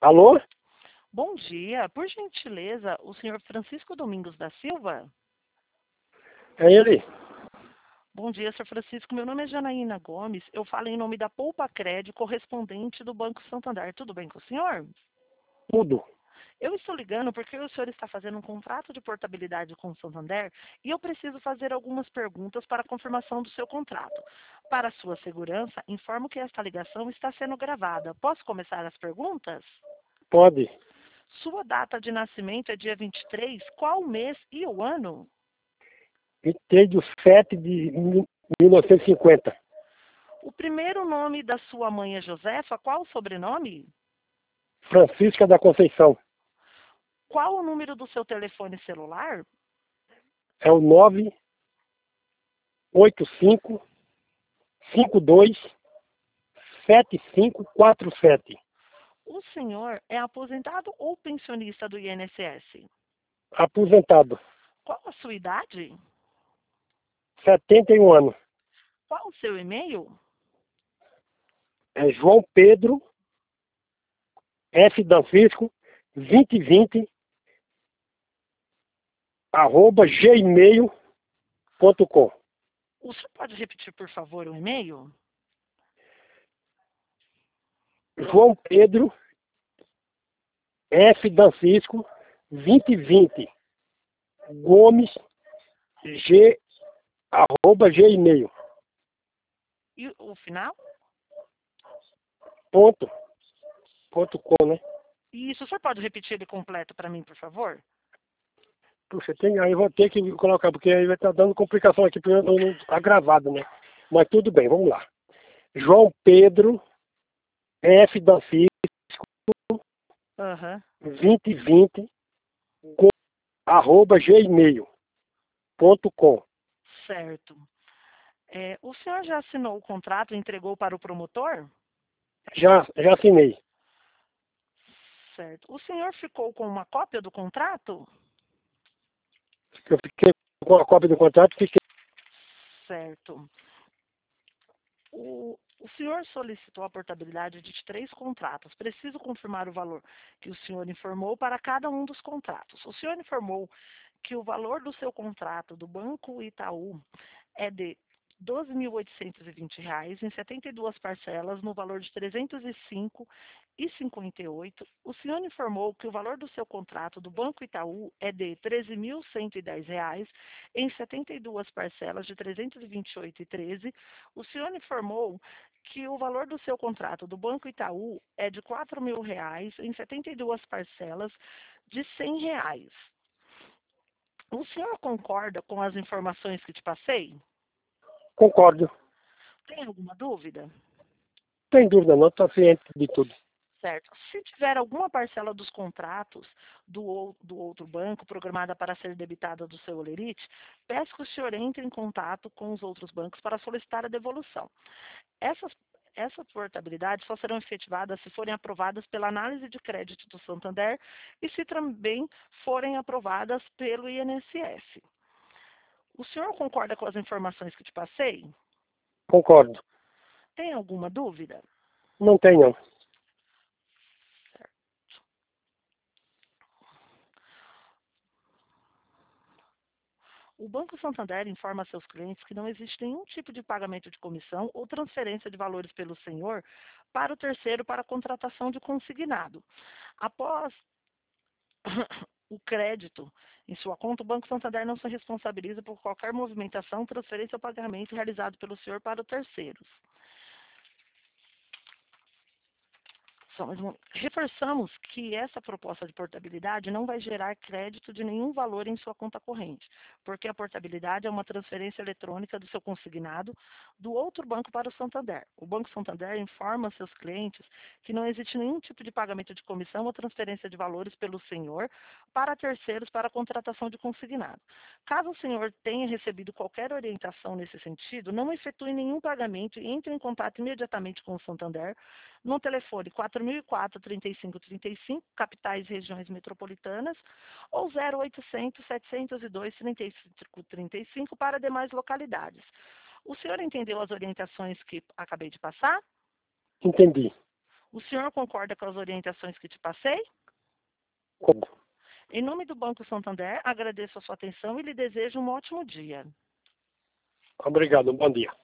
Alô? Bom dia, por gentileza, o senhor Francisco Domingos da Silva? É ele? Bom dia, senhor Francisco. Meu nome é Janaína Gomes. Eu falo em nome da Poupa Crédito, correspondente do Banco Santander. Tudo bem com o senhor? Tudo. Eu estou ligando porque o senhor está fazendo um contrato de portabilidade com o Santander e eu preciso fazer algumas perguntas para a confirmação do seu contrato. Para sua segurança, informo que esta ligação está sendo gravada. Posso começar as perguntas? Pode. Sua data de nascimento é dia 23. Qual o mês e o ano? 23 de 7 de 1950. O primeiro nome da sua mãe é Josefa. Qual o sobrenome? Francisca da Conceição. Qual o número do seu telefone celular? É o 985 52 7547. O senhor é aposentado ou pensionista do INSS? Aposentado. Qual a sua idade? 71 anos. Qual o seu e-mail? É João Pedro F. Danfisco 2020 @gmail.com. O senhor pode repetir, por favor, o e-mail? João Pedro F. Danfisco 2020 Gomes G @gmail. E o final? Ponto com, né? Isso, o senhor pode repetir ele completo para mim, por favor? Puxa, aí eu vou ter que colocar, porque aí vai estar dando complicação aqui, porque eu não tá gravado, né? Mas tudo bem, vamos lá. João Pedro F. Danfisco Aham, 2020 @gmail.com. certo. O senhor já assinou o contrato e entregou para o promotor? Já assinei. Certo. O senhor ficou com uma cópia do contrato? Eu fiquei com a cópia do contrato, fiquei. Certo. O senhor solicitou a portabilidade de 3 contratos. Preciso confirmar o valor que o senhor informou para cada um dos contratos. O senhor informou que o valor do seu contrato do Banco Itaú é de R$ 12.820 em 72 parcelas no valor de R$ 305,58. O senhor informou que o valor do seu contrato do Banco Itaú é de R$ 13.110 em 72 parcelas de R$ 328,13. O senhor informou que o valor do seu contrato do Banco Itaú é de R$ 4.000 em 72 parcelas de R$ 100. O senhor concorda com as informações que te passei? Concordo. Tem alguma dúvida? Sem dúvida não, estou ciente de tudo. Certo. Se tiver alguma parcela dos contratos do outro banco programada para ser debitada do seu Olerite, peço que o senhor entre em contato com os outros bancos para solicitar a devolução. Essas portabilidades só serão efetivadas se forem aprovadas pela análise de crédito do Santander e se também forem aprovadas pelo INSS. O senhor concorda com as informações que te passei? Concordo. Tem alguma dúvida? Não tem não. O Banco Santander informa a seus clientes que não existe nenhum tipo de pagamento de comissão ou transferência de valores pelo senhor para o terceiro para a contratação de consignado. Após o crédito em sua conta, o Banco Santander não se responsabiliza por qualquer movimentação, transferência ou pagamento realizado pelo senhor para o terceiros. Reforçamos que essa proposta de portabilidade não vai gerar crédito de nenhum valor em sua conta corrente, porque a portabilidade é uma transferência eletrônica do seu consignado do outro banco para o Santander. O Banco Santander informa seus clientes que não existe nenhum tipo de pagamento de comissão ou transferência de valores pelo senhor para terceiros para a contratação de consignado. Caso o senhor tenha recebido qualquer orientação nesse sentido, não efetue nenhum pagamento e entre em contato imediatamente com o Santander no telefone 4004-3535, capitais e regiões metropolitanas, ou 0800-702-3535 para demais localidades. O senhor entendeu as orientações que acabei de passar? Entendi. O senhor concorda com as orientações que te passei? Como? Em nome do Banco Santander, agradeço a sua atenção e lhe desejo um ótimo dia. Obrigado, bom dia.